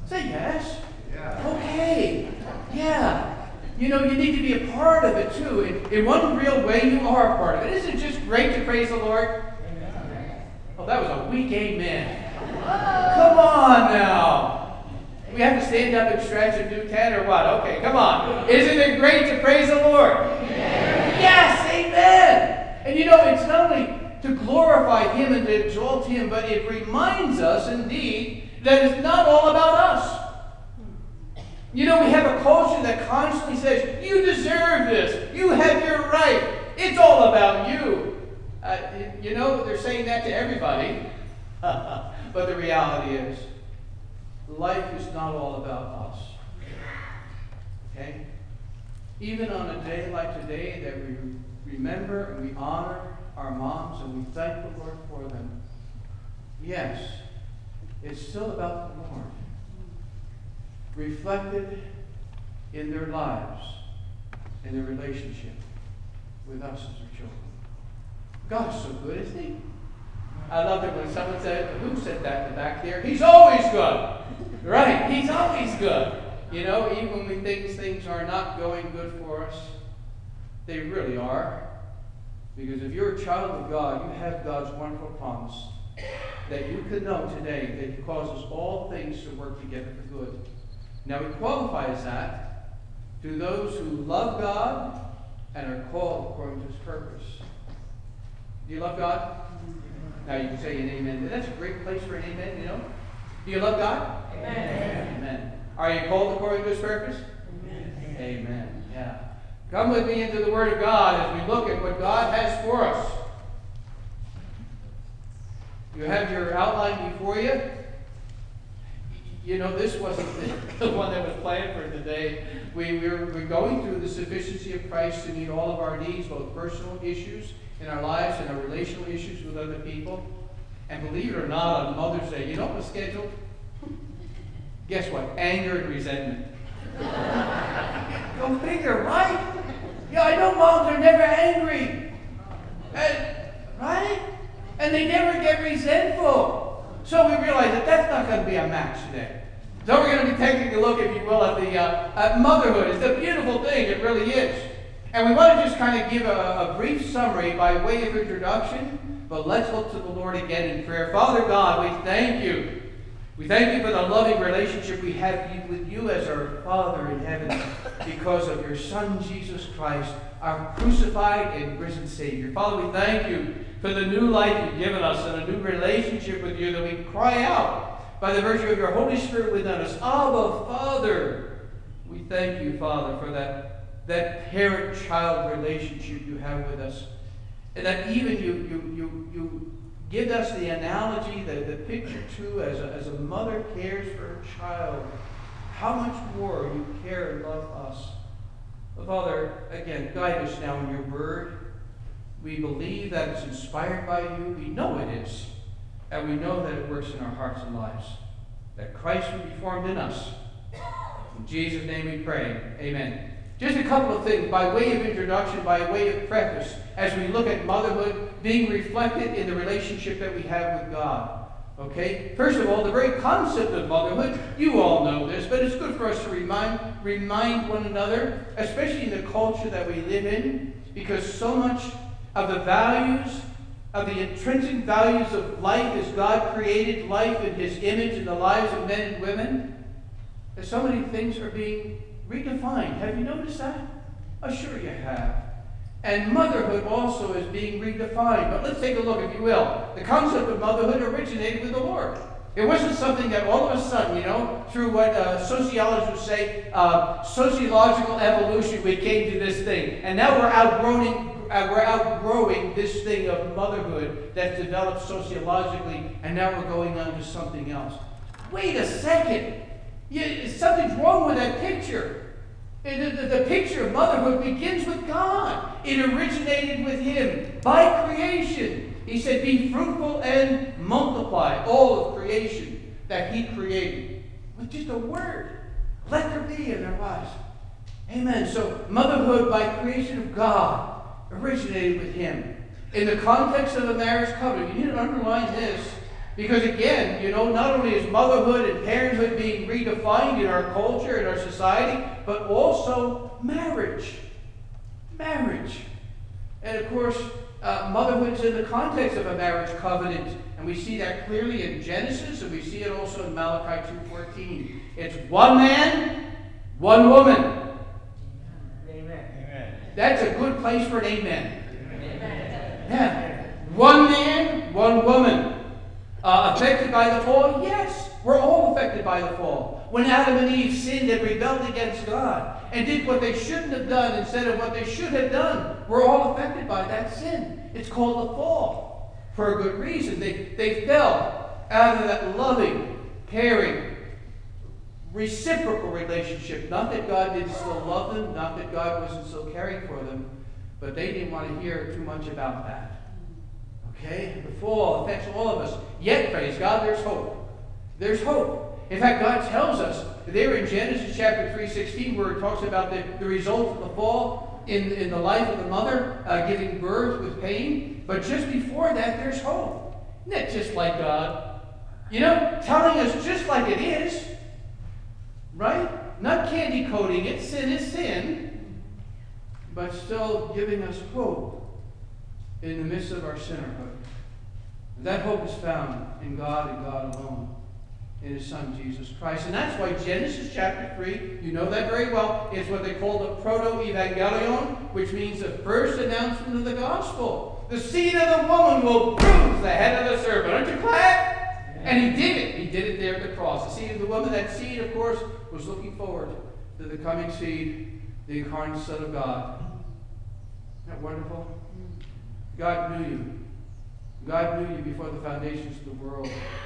Say yes. Yeah. Okay. Yeah. You need to be a part of it too. In one real way, you are a part of it. Isn't it just great to praise the Lord? Amen. Oh, that was a weak amen. Come on now. We have to stand up and stretch and do 10 or what? Okay, come on. Isn't it great to praise the Lord? Amen. Yes, amen. And it's not only to glorify Him and to exalt Him, but it reminds us indeed that it's not all about us. We have a culture that constantly says, you deserve this. You have your right. It's all about you. They're saying that to everybody. But the reality is, life is not all about us. Okay? Even on a day like today that we remember and we honor our moms and we thank the Lord for them, yes, it's still about the Lord. Reflected in their lives, in their relationship with us as their children. God is so good, isn't He? I loved it when someone said, who said that in the back there? He's always good. Right, He's always good. Even when we think things are not going good for us, they really are. Because if you're a child of God, you have God's wonderful promise that you can know today that He causes all things to work together for good. Now He qualifies that to those who love God and are called according to His purpose. Do you love God? Now you can say an amen. That's a great place for an amen, Do you love God? Amen. Amen. Are you called according to His purpose? Amen. Amen. Yeah. Come with me into the Word of God as we look at what God has for us. You have your outline before you. This wasn't the one that was planned for today. We're going through the sufficiency of Christ to meet all of our needs, both personal issues in our lives and our relational issues with other people. And believe it or not, on Mother's Day, what was scheduled? Guess what? Anger and resentment. Go figure, right? Yeah, I know moms are never angry. Right? And they never get resentful. So we realize that that's not going to be a match today. So we're going to be taking a look, if you will, at motherhood. It's a beautiful thing. It really is. And we want to just kind of give a brief summary by way of introduction. But let's look to the Lord again in prayer. Father God, we thank You. We thank You for the loving relationship we have with You as our Father in heaven because of Your Son, Jesus Christ, our crucified and risen Savior. Father, we thank You for the new life You've given us and a new relationship with You that we cry out by the virtue of Your Holy Spirit within us. Abba, Father. We thank You, Father, for that parent-child relationship You have with us. And that even you give us the analogy, the picture too, as a mother cares for her child. How much more You care and love us. But Father, again, guide us now in Your Word. We believe that it's inspired by You. We know it is. And we know that it works in our hearts and lives. That Christ will be formed in us. In Jesus' name we pray. Amen. Just a couple of things by way of introduction, by way of preface, as we look at motherhood being reflected in the relationship that we have with God. Okay? First of all, the very concept of motherhood, you all know this, but it's good for us to remind one another, especially in the culture that we live in, because so much of the values, of the intrinsic values of life as God created life in His image in the lives of men and women, that so many things are being redefined. Have you noticed that? Oh, sure you have. And motherhood also is being redefined. But let's take a look, if you will. The concept of motherhood originated with the Lord. It wasn't something that all of a sudden, through what sociologists would say, sociological evolution, we came to this thing. And now we're outgrowing this thing of motherhood that's developed sociologically, and now we're going on to something else. Wait a second. Something's wrong with that picture. The picture of motherhood begins with God. It originated with Him by creation. He said, be fruitful and multiply all of creation that He created. With just a word. Let there be in our lives. Amen. So motherhood by creation of God originated with Him. In the context of the marriage covenant, you need to underline this, Because again, not only is motherhood and parenthood being redefined in our culture, in our society, but also marriage. Marriage. And of course, motherhood is in the context of a marriage covenant. And we see that clearly in Genesis, and we see it also in Malachi 2:14. It's one man, one woman. Amen. That's a good place for an amen. Amen. Yeah. One man, one woman. Affected by the fall? Yes. We're all affected by the fall. When Adam and Eve sinned and rebelled against God and did what they shouldn't have done instead of what they should have done, we're all affected by that sin. It's called the fall. For a good reason. They fell out of that loving, caring, reciprocal relationship. Not that God didn't still love them, not that God wasn't still caring for them, but they didn't want to hear too much about that. Okay? The fall affects all of us. Yet, praise God, there's hope. There's hope. In fact, God tells us there in Genesis chapter 3:16, where it talks about the result of the fall in the life of the mother, giving birth with pain. But just before that, there's hope. Isn't that just like God? Telling us just like it is. Right? Not candy coating it. Sin is sin. But still giving us hope in the midst of our sinnerhood. That hope is found in God and God alone, in His Son, Jesus Christ. And that's why Genesis chapter 3, you know that very well, is what they call the proto-evangelion, which means the first announcement of the gospel. The seed of the woman will bruise the head of the serpent. Aren't you glad? And He did it. He did it there at the cross. The seed of the woman, that seed, of course, was looking forward to the coming seed, the incarnate Son of God. Isn't that wonderful? God knew you. God knew you before the foundations of the world.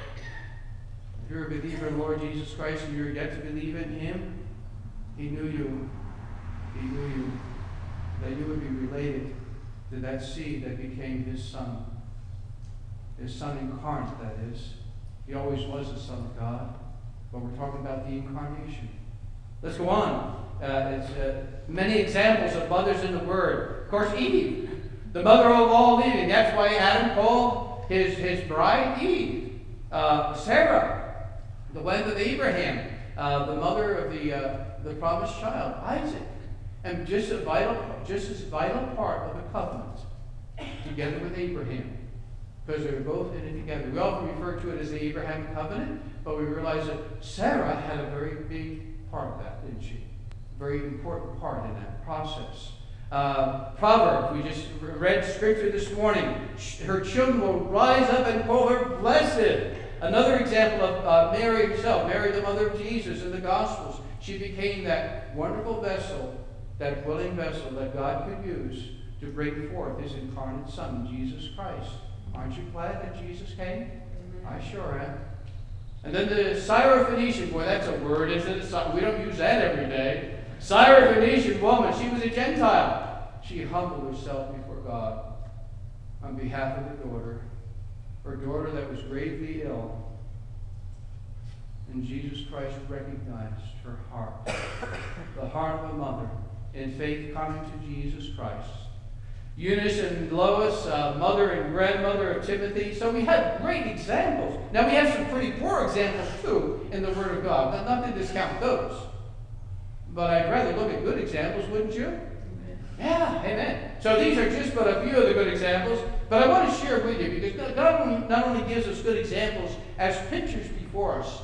If you're a believer in Lord Jesus Christ and you're yet to believe in Him, He knew you. He knew you. That you would be related to that seed that became His Son. His Son incarnate, that is. He always was the Son of God. But we're talking about the incarnation. Let's go on. It's many examples of mothers in the Word. Of course, Eve, the mother of all living. That's why Adam called his bride Eve. Sarah, the wife of Abraham, the mother of the promised child, Isaac. And just as vital part of the covenant, together with Abraham. Because they were both in it together. We often refer to it as the Abrahamic covenant, but we realize that Sarah had a very big part of that, didn't she? A very important part in that process. Proverbs, we just read scripture this morning. Her children will rise up and call her blessed. Another example of Mary herself, Mary the mother of Jesus in the Gospels. She became that wonderful vessel, that willing vessel that God could use to bring forth His incarnate Son, Jesus Christ. Aren't you glad that Jesus came? I sure am. And then the Syrophoenician, boy, that's a word, isn't it? We don't use that every day. Syrophoenician woman, she was a Gentile. She humbled herself before God on behalf of her daughter that was gravely ill. And Jesus Christ recognized her heart, the heart of a mother, in faith coming to Jesus Christ. Eunice and Lois, mother and grandmother of Timothy. So we have great examples. Now we have some pretty poor examples too in the Word of God. Not to discount those. But I'd rather look at good examples, wouldn't you? Amen. Yeah, amen. So these are just but a few of the good examples. But I want to share with you because God not only gives us good examples as pictures before us,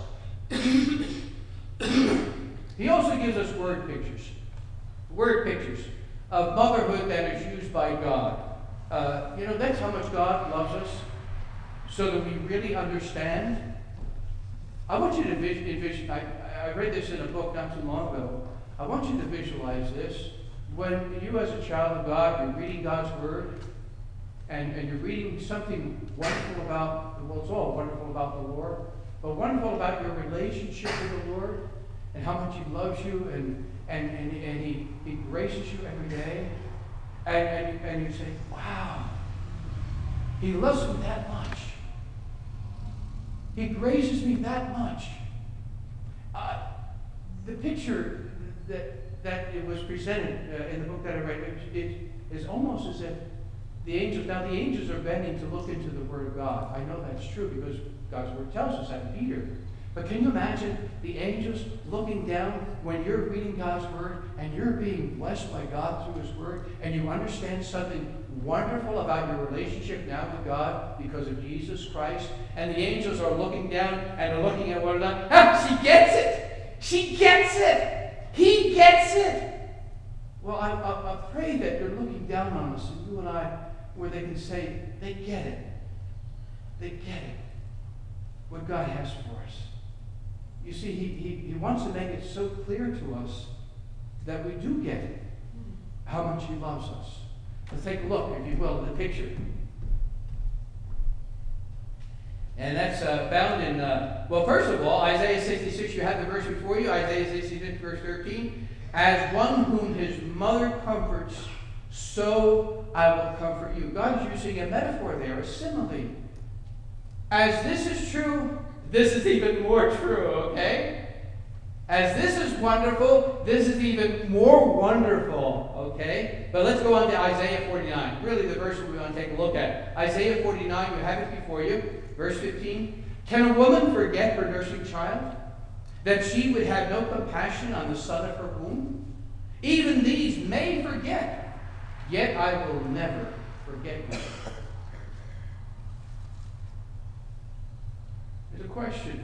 He also gives us word pictures. Word pictures of motherhood that is used by God. That's how much God loves us, so that we really understand. I want you to envision. I read this in a book not too long ago. I want you to visualize this. When you as a child of God, you're reading God's Word, and you're reading something wonderful about, well, it's all wonderful about the Lord, but wonderful about your relationship with the Lord, and how much He loves you, and He graces you every day. And you say, wow, He loves me that much. He graces me that much. The picture that it was presented in the book that I read, it is almost as if the angels are bending to look into the Word of God. I know that's true because God's word tells us that in Peter. But can you imagine the angels looking down when you're reading God's word and you're being blessed by God through his word and you understand something wonderful about your relationship now with God because of Jesus Christ, and the angels are looking down and are looking at one another. Ah, she gets it! She gets it! He gets it! Well, I pray that they're looking down on us, and you and I, where they can say, they get it. They get it. What God has for us. You see, he wants to make it so clear to us that we do get it, how much he loves us. Let's take a look, if you will, at the picture. And that's found in, well, first of all, Isaiah 66, you have the verse before you, Isaiah 66, verse 13. As one whom his mother comforts, so I will comfort you. God is using a metaphor there, a simile. As this is true, this is even more true, okay? As this is wonderful, this is even more wonderful, okay? But let's go on to Isaiah 49. Really the verse we want to take a look at. Isaiah 49, you have it before you. Verse 15. Can a woman forget her nursing child, that she would have no compassion on the son of her womb? Even these may forget, yet I will never forget you. There's a question.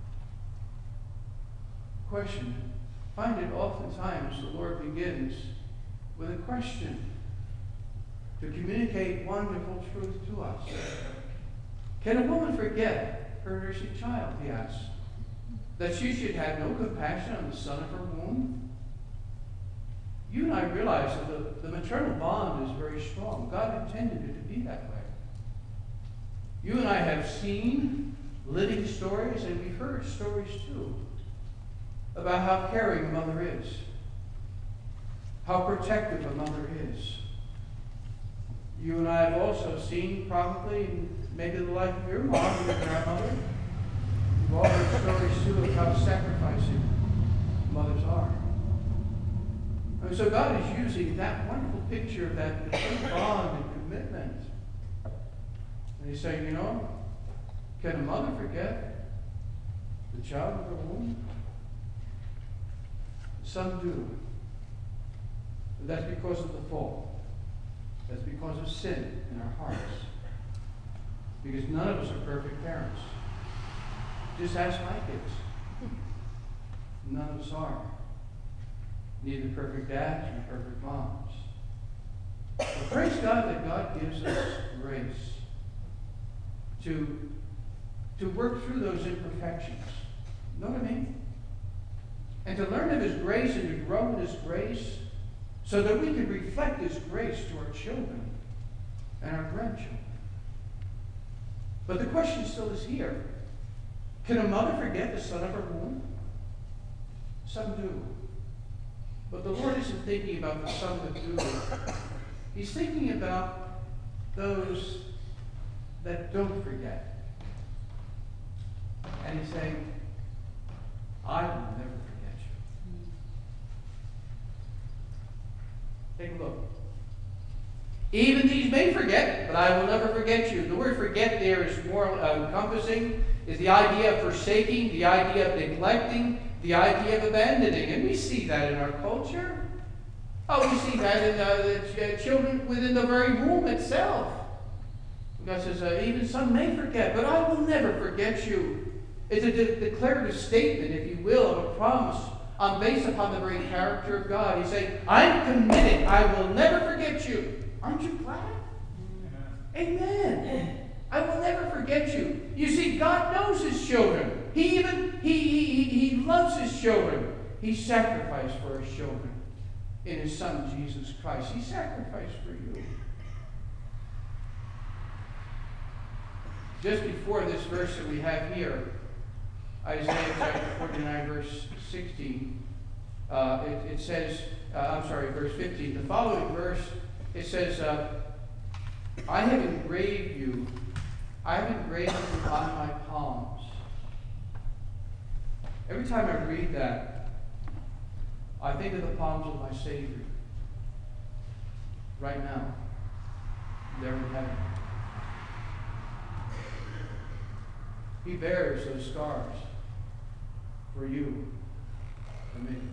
Find it oftentimes the Lord begins with a question to communicate wonderful truth to us. Can a woman forget her nursing child, he asks, that she should have no compassion on the son of her womb? You and I realize that the maternal bond is very strong. God intended it to be that way. You and I have seen living stories, and we've heard stories too, about how caring a mother is, how protective a mother is. You and I have also seen, probably, maybe the life of your mom or your grandmother. We've all heard stories too of how sacrificing mothers are. And so God is using that wonderful picture of that bond and commitment. And he's saying, you know, can a mother forget the child of her womb? Some do. But that's because of the fall. That's because of sin in our hearts. Because none of us are perfect parents. Just ask my kids. None of us are. Neither perfect dads nor perfect moms. But praise God that God gives us grace to work through those imperfections. You know what I mean? And to learn of his grace and to grow in his grace so that we can reflect his grace to our children and our grandchildren. But the question still is here. Can a mother forget the son of her womb? Some do. But the Lord isn't thinking about the some that do. He's thinking about those that don't forget. And he's saying, I will never forget you. Take a look. Even these may forget, but I will never forget you. The word forget there is more encompassing, is the idea of forsaking, the idea of neglecting, the idea of abandoning. And we see that in our culture. Oh, we see that in the children within the very womb itself. God says, even some may forget, but I will never forget you. It's a declarative statement, if you will, of a promise based upon the very character of God. He's saying, I'm committed. I will never forget you. Aren't you glad? Amen. I will never forget you. You see, God knows his children. He loves his children. He sacrificed for his children in his son, Jesus Christ. He sacrificed for you. Just before this verse that we have here, Isaiah chapter 49, verse 16, it says, verse 15. The following verse, it says, I have engraved you on my palms. Every time I read that, I think of the palms of my Savior. Right now, there in heaven. He bears those scars for you and me.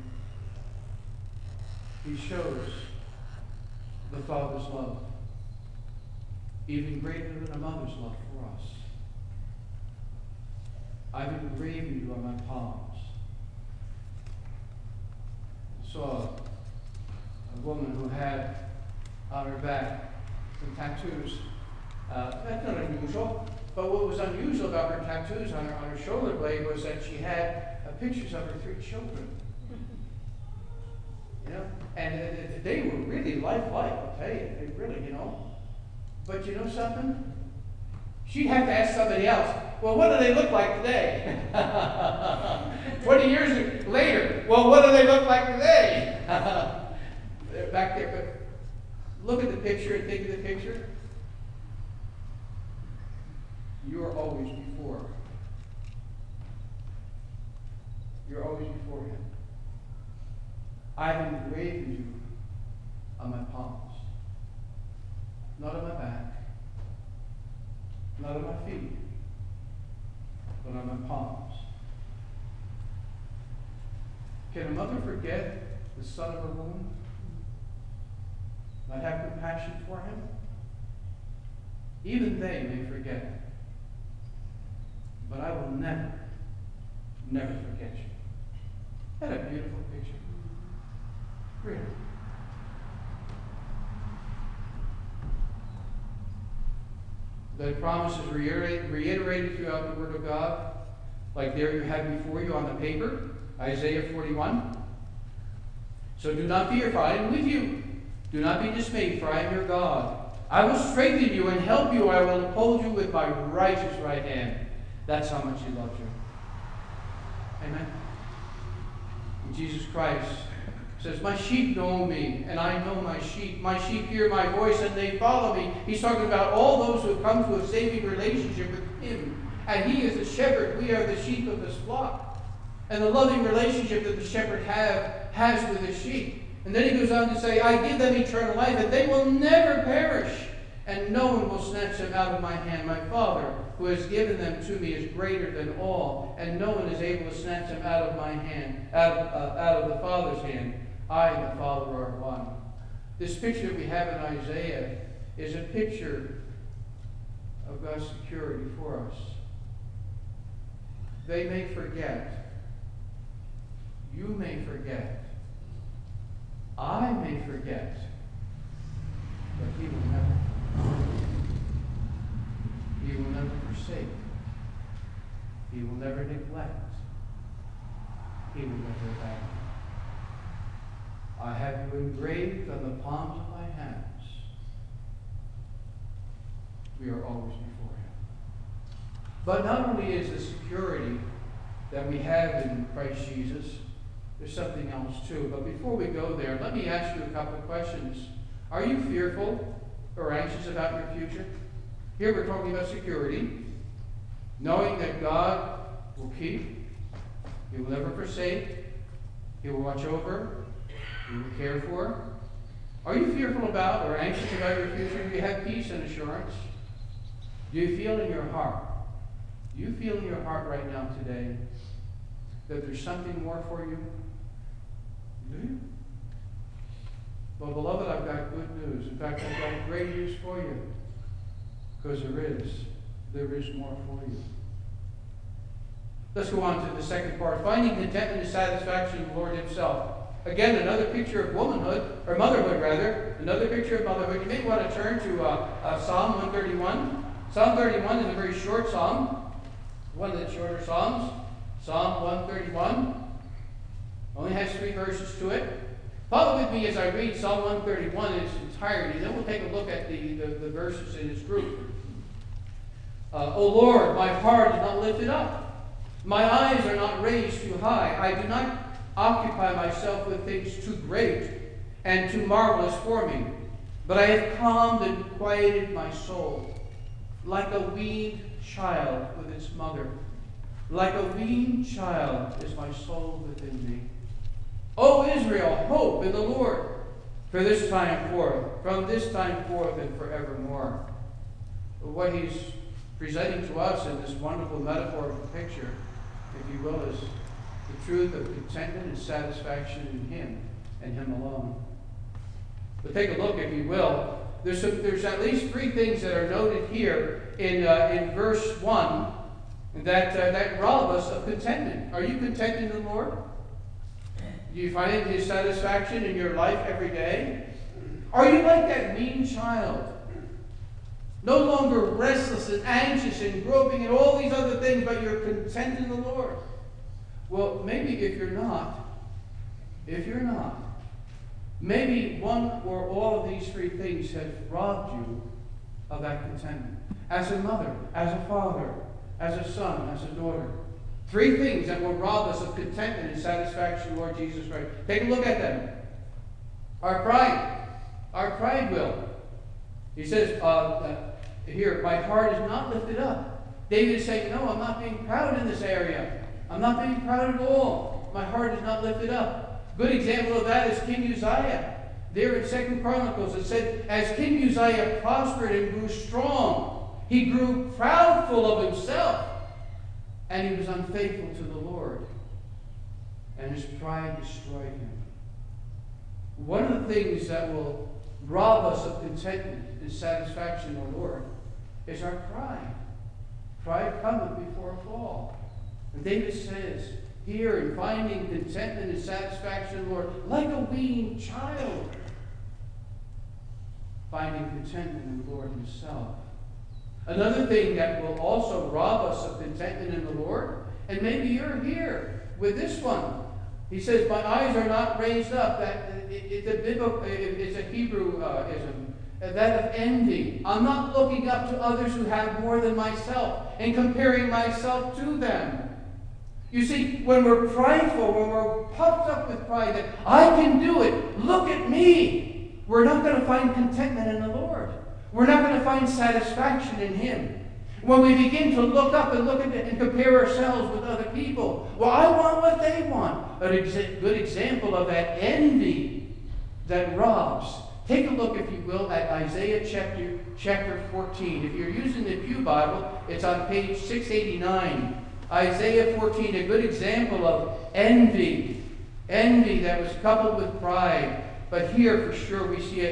He shows the Father's love, even greater than a mother's love for us. I've engraved you on my palms. I saw a woman who had on her back some tattoos. That's not unusual, but what was unusual about her tattoos on her shoulder blade was that she had pictures of her 3 children. You know, and they were really lifelike, I'll tell you. They really, you know. But you know something? She'd have to ask somebody else, well, what do they look like today? 20 years later, well, what do they look like today? They're back there, but look at the picture and think of the picture. You are always before. You're always before Him. I've engraved you on my palms. Not on my back. Not on my feet. But on my palms. Can a mother forget the son of her womb? Not have compassion for him? Even they may forget. But I will never, never forget you. Isn't that a beautiful picture? Really. The promise is reiterated throughout the Word of God, like there you have before you on the paper, Isaiah 41. So do not fear, for I am with you. Do not be dismayed, for I am your God. I will strengthen you and help you. I will uphold you with my righteous right hand. That's how much He loves you. Amen. And Jesus Christ says, my sheep know me, and I know my sheep. My sheep hear my voice, and they follow me. He's talking about all those who have come to a saving relationship with Him. And He is the shepherd. We are the sheep of His flock. And the loving relationship that the shepherd has with his sheep. And then He goes on to say, I give them eternal life, and they will never perish, and no one will snatch them out of my hand. My Father, who has given them to me, is greater than all, and no one is able to snatch them out of my hand, out of the Father's hand. I and the Father are one. This picture that we have in Isaiah is a picture of God's security for us. They may forget. You may forget. I may forget. But He will never. He will never forsake. He will never neglect. He will never abandon. I have you engraved on the palms of my hands. We are always before Him. But not only is the security that we have in Christ Jesus, there's something else too. But before we go there, let me ask you a couple of questions. Are you fearful or anxious about your future? Here we're talking about security, knowing that God will keep, He will never forsake, He will watch over, He will care for. Are you fearful about or anxious about your future? Do you have peace and assurance? Do you feel in your heart? Do you feel in your heart right now today that there's something more for you? Do you? Well, beloved, I've got good news. In fact, I've got great news for you. Because there is more for you. Let's go on to the second part. Finding contentment and satisfaction in the Lord Himself. Again, another picture of womanhood, or motherhood rather. Another picture of motherhood. You may want to turn to Psalm 131. Psalm 31 is a very short psalm. One of the shorter psalms. Psalm 131. Only has 3 verses to it. Follow with me as I read Psalm 131 in its entirety. Then we'll take a look at the verses in its group. O Lord, my heart is not lifted up. My eyes are not raised too high. I do not occupy myself with things too great and too marvelous for me. But I have calmed and quieted my soul, like a weaned child with its mother. Like a weaned child is my soul within me. O Israel, hope in the Lord from this time forth and forevermore. What he's presenting to us in this wonderful metaphorical picture, if you will, is the truth of contentment and satisfaction in Him and Him alone. But take a look, if you will. There's at least three things that are noted here in verse 1 that rob us of contentment. Are you content in the Lord? Do you find His satisfaction in your life every day? Are you like that mean child? No longer restless and anxious and groping and all these other things, but you're content in the Lord. Well, maybe if you're not, maybe one or all of these three things have robbed you of that contentment. As a mother, as a father, as a son, as a daughter. Three things that will rob us of contentment and satisfaction, Lord Jesus Christ. Take a look at them. Our pride. Our pride will. He says here, my heart is not lifted up. David is saying, no, I'm not being proud in this area. I'm not being proud at all. My heart is not lifted up. Good example of that is King Uzziah. There in 2 Chronicles it said, as King Uzziah prospered and grew strong, he grew proudful of himself, and he was unfaithful to the Lord, and his pride destroyed him. One of the things that will rob us of contentment and satisfaction, O Lord, is our pride. Pride cometh before a fall. And David says here, in finding contentment and satisfaction, Lord, like a weaned child, finding contentment in the Lord Himself. Another thing that will also rob us of contentment in the Lord, and maybe you're here with this one. He says, my eyes are not raised up. It's a Hebrewism, that of envy. I'm not looking up to others who have more than myself and comparing myself to them. You see, when we're prideful, when we're puffed up with pride that I can do it, look at me, we're not going to find contentment in the Lord. We're not going to find satisfaction in Him. When we begin to look up and look at it and compare ourselves with other people, well, I want what they want. A good example of that envy that robs. Take a look, if you will, at Isaiah chapter 14. If you're using the Pew Bible, it's on page 689. Isaiah 14, a good example of envy. Envy that was coupled with pride. But here, for sure, we see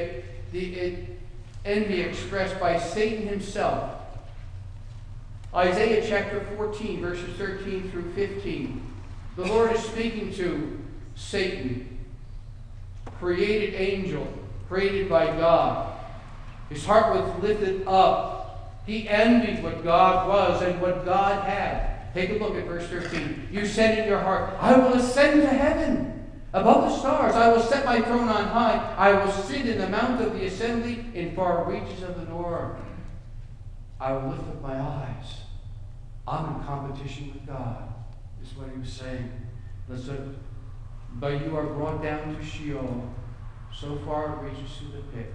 envy expressed by Satan himself. Isaiah chapter 14, verses 13 through 15. The Lord is speaking to Satan, created angel, created by God. His heart was lifted up. He envied what God was and what God had. Take a look at verse 13. You said in your heart, I will ascend to heaven, above the stars. I will set my throne on high. I will sit in the mount of the assembly in far reaches of the north. I will lift up my eyes. I'm in competition with God, is what he was saying. Listen, but you are brought down to Sheol. So far it reaches to the pit.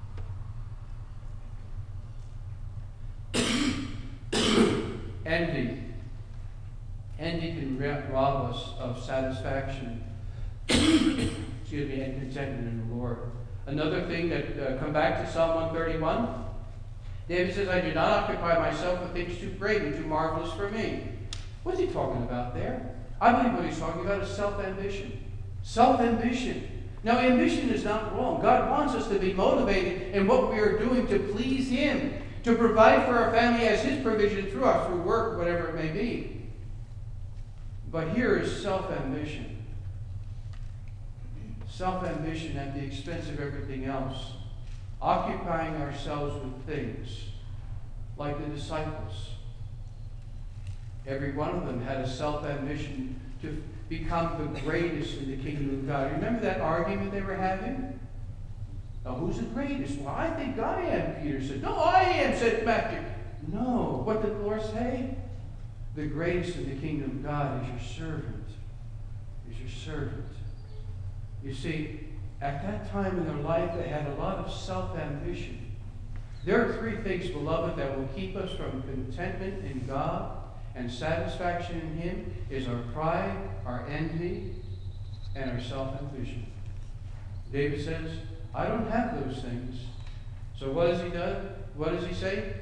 Envy. Envy can rob us of satisfaction and contentment in the Lord. Another thing that, come back to Psalm 131. David says, I do not occupy myself with things too great and too marvelous for me. What's he talking about there? I believe what he's talking about is self-ambition. Self-ambition. Now, ambition is not wrong. God wants us to be motivated in what we are doing to please Him, to provide for our family as His provision through us, through work, whatever it may be. But here is self-ambition. Self-ambition at the expense of everything else. Occupying ourselves with things like the disciples. Every one of them had a self-ambition to become the greatest in the kingdom of God. Remember that argument they were having? Now, who's the greatest? Well, I think I am, Peter said. No, I am, said Matthew. No. What did the Lord say? The greatest in the kingdom of God is your servant. Is your servant. You see, at that time in their life, they had a lot of self-ambition. There are three things, beloved, that will keep us from contentment in God and satisfaction in Him, is our pride, our envy, and our self-ambition. David says, I don't have those things. So what has he done? What does he say?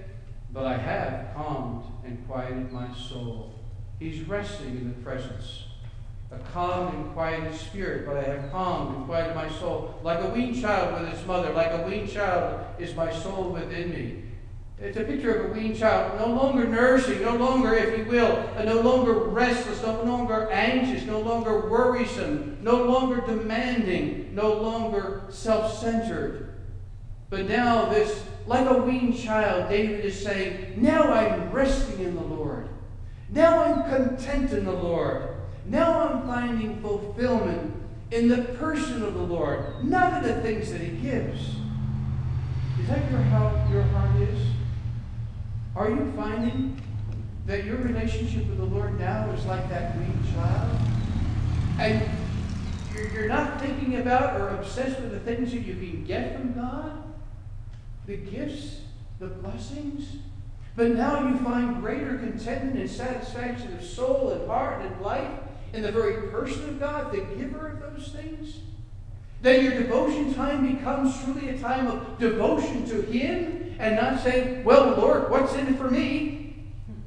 but I have calmed and quieted my soul. He's resting in the presence. A calm and quieted spirit, but I have calmed and quieted my soul. Like a weaned child with its mother, like a weaned child is my soul within me. It's a picture of a weaned child, no longer nursing, no longer, if you will, no longer restless, no longer anxious, no longer worrisome, no longer demanding, no longer self-centered. But now this, like a weaned child, David is saying, now I'm resting in the Lord. Now I'm content in the Lord. Now I'm finding fulfillment in the person of the Lord, not in the things that He gives. Is that how your heart is? Are you finding that your relationship with the Lord now is like that weaned child? And you're not thinking about or obsessed with the things that you can get from God? The gifts, the blessings? But now you find greater contentment and satisfaction of soul and heart and life in the very person of God, the giver of those things? That your devotion time becomes truly a time of devotion to Him and not saying, well, Lord, what's in it for me?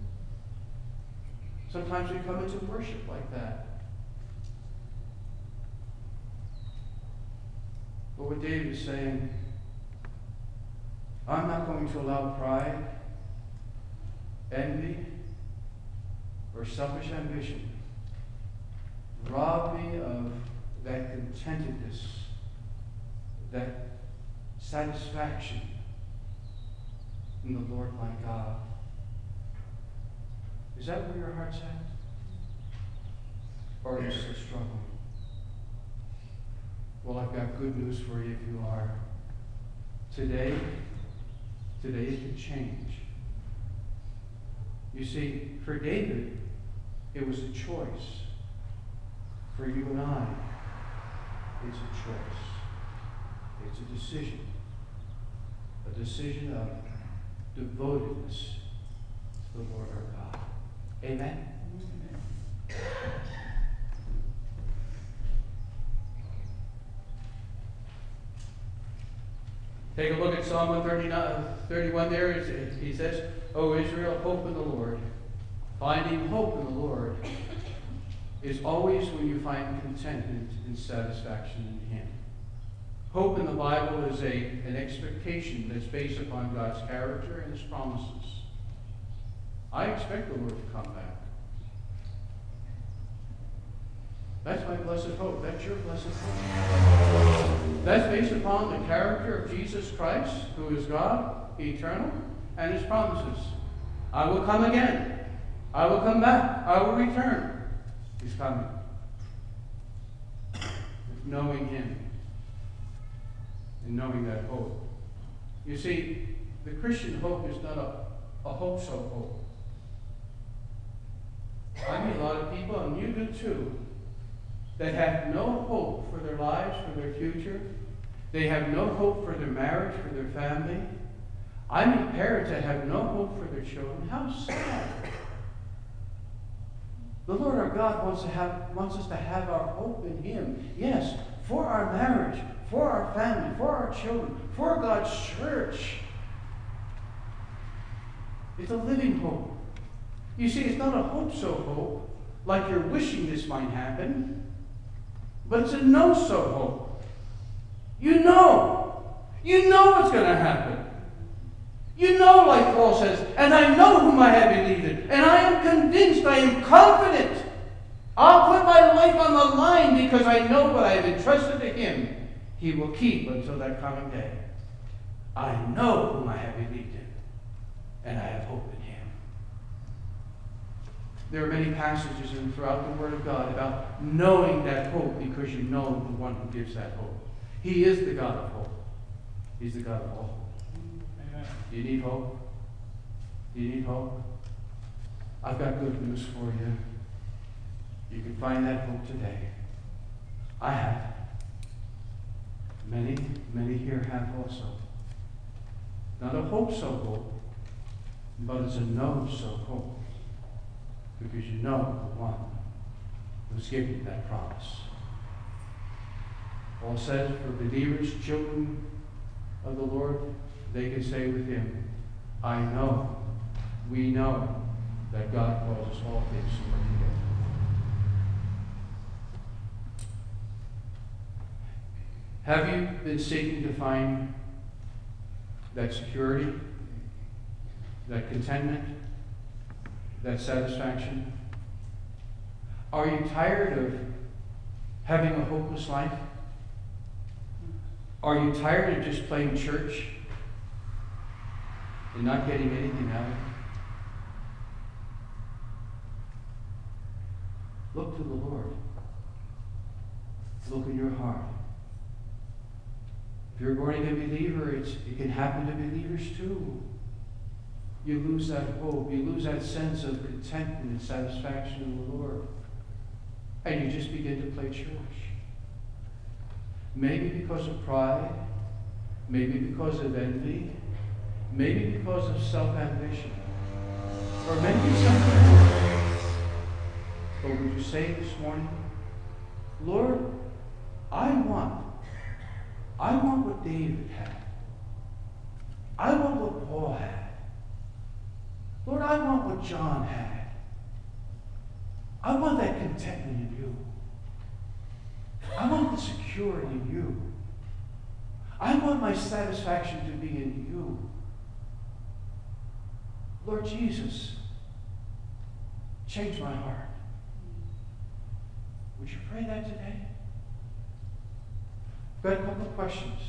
Sometimes we come into worship like that. But what David is saying, I'm not going to allow pride, envy, or selfish ambition rob me of that contentedness, that satisfaction in the Lord my God. Is that where your heart's at? Or are you still struggling? Well, I've got good news for you if you are. Today it could change. You see, for David, it was a choice. For you and I, it's a choice. It's a decision. A decision of devotedness to the Lord our God. Amen? Take a look at Psalm 131 there. He says, O Israel, hope in the Lord. Finding hope in the Lord is always when you find contentment and satisfaction in Him. Hope in the Bible is an expectation that's based upon God's character and His promises. I expect the Lord to come back. That's my blessed hope. That's your blessed hope. That's based upon the character of Jesus Christ, who is God, eternal, and His promises. I will come again. I will come back. I will return. He's coming. With knowing Him and knowing that hope. You see, the Christian hope is not a hope-so hope. I meet a lot of people, and you do too, that have no hope for their lives, for their future. They have no hope for their marriage, for their family. I meet parents that have no hope for their children. How sad. The Lord our God wants us to have our hope in Him. Yes, for our marriage, for our family, for our children, for God's church. It's a living hope. You see, it's not a hope-so hope, like you're wishing this might happen, but it's a know-so hope. You know it's going to happen. You know, like Paul says, and I know whom I have believed in, and I am convinced, I am confident. I'll put my life on the line because I know what I have entrusted to Him, He will keep until that coming day. I know whom I have believed in, and I have hope in Him. There are many passages throughout the Word of God about knowing that hope because you know the one who gives that hope. He is the God of hope. He's the God of all hope. Do you need hope? Do you need hope? I've got good news for you. You can find that hope today. I have. Many here have also. Not a hope-so hope, but it's a know-so hope. Because you know the one who's given you that promise. Paul says for believers, children of the Lord, they can say with him, I know we know that God causes all things to work together. Have you been seeking to find that security, that contentment, that satisfaction? Are you tired of having a hopeless life? Are you tired of just playing church and not getting anything out of it? Look to the Lord. Look in your heart. If you're a born-again believer, it can happen to believers too. You lose that hope. You lose that sense of contentment and satisfaction in the Lord. And you just begin to play church. Maybe because of pride. Maybe because of envy. Maybe because of self-ambition. Or maybe something else. But would you say this morning, Lord, I want what David had. I want what Paul had. Lord, I want what John had. I want that contentment in you. I want the security in you. I want my satisfaction to be in you. Lord Jesus, change my heart. Would you pray that today? I've got a couple of questions.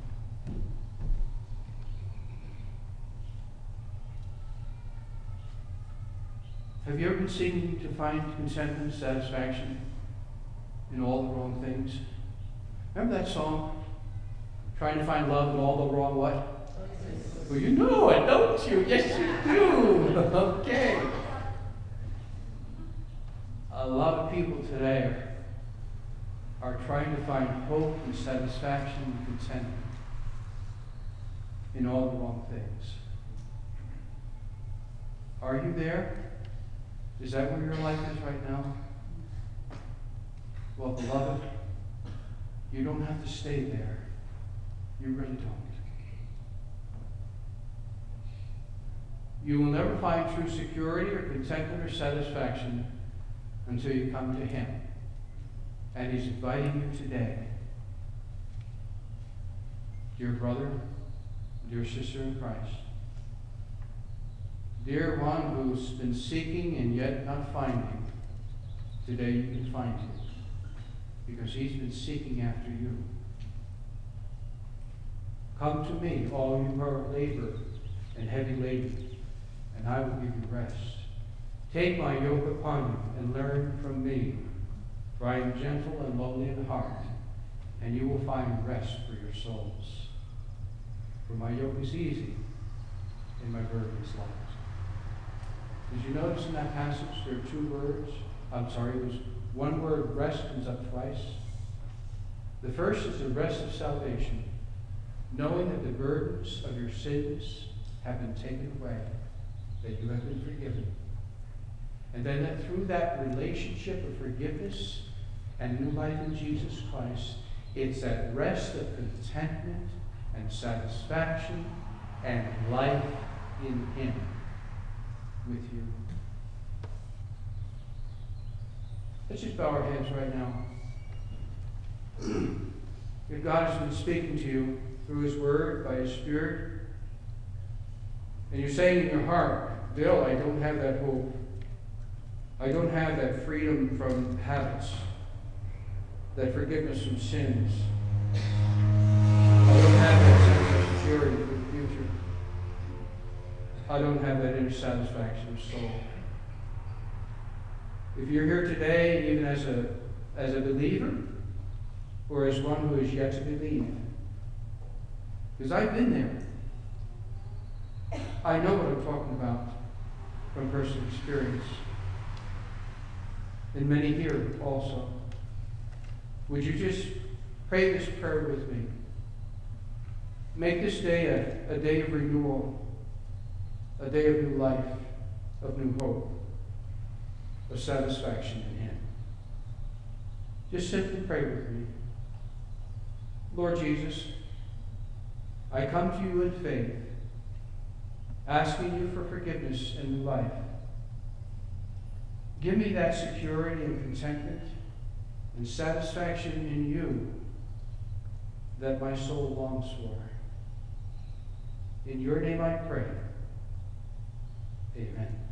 Have you ever been seeking to find contentment and satisfaction in all the wrong things? Remember that song? Trying to find love in all the wrong what? Well, you know it, don't you? Yes, you do. Okay. A lot of people today are trying to find hope and satisfaction and contentment in all the wrong things. Are you there? Is that where your life is right now? Well, beloved, you don't have to stay there. You really don't. You will never find true security or contentment or satisfaction until you come to Him. And He's inviting you today. Dear brother, dear sister in Christ, dear one who's been seeking and yet not finding, today you can find Him. Because He's been seeking after you. Come to me, all you who are labored and heavy laden, and I will give you rest. Take my yoke upon you and learn from me, for I am gentle and lowly in heart, and you will find rest for your souls. For my yoke is easy, and my burden is light. Did you notice in that passage there are two words? There's one word, rest, comes up twice. The first is the rest of salvation, knowing that the burdens of your sins have been taken away, that you have been forgiven. And then that through that relationship of forgiveness and new life in Jesus Christ, it's that rest of contentment and satisfaction and life in Him with you. Let's just bow our heads right now. If God has been speaking to you through His Word, by His Spirit, and you're saying in your heart, Bill, I don't have that hope. I don't have that freedom from habits, that forgiveness from sins. I don't have that sense of security for the future. I don't have that inner satisfaction of soul. If you're here today, even as a believer, or as one who is yet to believe, because I've been there. I know what I'm talking about from personal experience. And many here also. Would you just pray this prayer with me? Make this day a day of renewal, a day of new life, of new hope, of satisfaction in Him. Just simply pray with me. Lord Jesus, I come to you in faith, asking you for forgiveness and new life. Give me that security and contentment and satisfaction in you that my soul longs for. In your name I pray. Amen.